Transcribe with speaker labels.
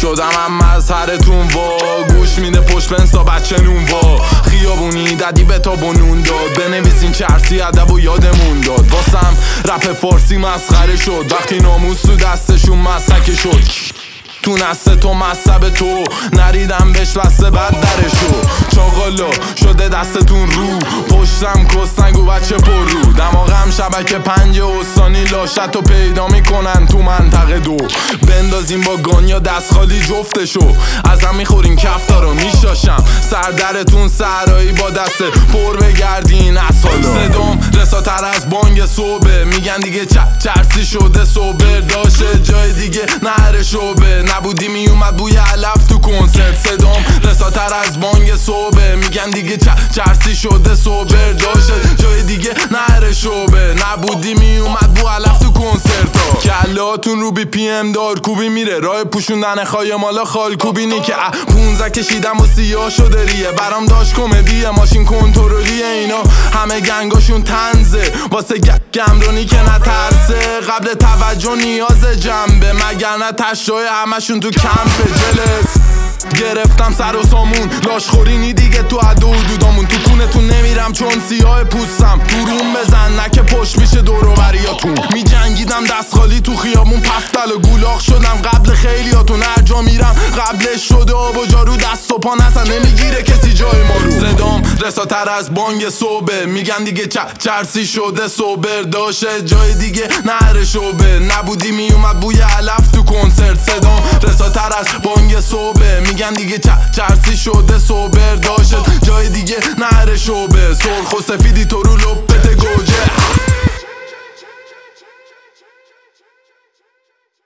Speaker 1: شدم هم مظهرتون وا گوش میده پشت بنسا بچه نون وا خیابونی ددی به تا بنون داد بنویسین چرسی ادب و یادمون داد واسم رپ فارسی مسخره شد وقتی ناموس تو دستشون مسکه شد تو نسته تو مصب تو نریدم بهش بسته بد درشو چاقالا شده دستتون رو پشتم کستنگ و بچه پر رو دماغم شبکه 5 استانی لاشت و پیدا میکنن تو منطقه 2 بندازیم با گان یا دست خالی جفتشو ازم میخورین کفتا رو میشاشم سردرتون سرایی با دست پر بگردین اصالا صدام رساتر از بانگ صبح میگن دیگه چرسی شده صبح داشته جای دیگه نهر شعبه نبودی میومد بوی علف تو کنسرت صدام رساتر از بانگ صبح میگن دیگه چرسی شده صبح داشته جای دیگه نهر شعبه نبودی میومد بو علف تو کنسرت ها کلاتون رو بی پی ام دار کوبی میره راه پوشوندن خای مالا خال کوبینی که 15 کشیدم و سیاه شده ریه برام داشت کمدیه ماشین کنترلیه اینا همه گنگاشون تنزه واسه گمرونی که نترسه قبل توجه نیاز جنبه مگر نه تشای همشون تو کمپ جلس گرفتم سر و سامون لاشخورینی دیگه تو عدو حدودامون تو کونتون نمیرم چون سیاه پوستم تو روم بزن نکه پشت میشه دوروبریاتون می جنگیدم دست خالی تو خیابون پفتل و گولاخ شدم قبل خیلیاتون هر جا میرم قبلش شده آب و جارو دست و پا نسن نمیگیره کسی جای ما رو صدام رساتر از بانگ صبح میگن دیگه چرسی شده صبح داشته جای دیگه نهر شعبه نبودی میومد بوی علف تو کنسرت صدام رساتر از بانگ صبح میگن دیگه چرسی شده صبح داشته جای دیگه نهر شعبه سرخ و سفیدی تو رو لپ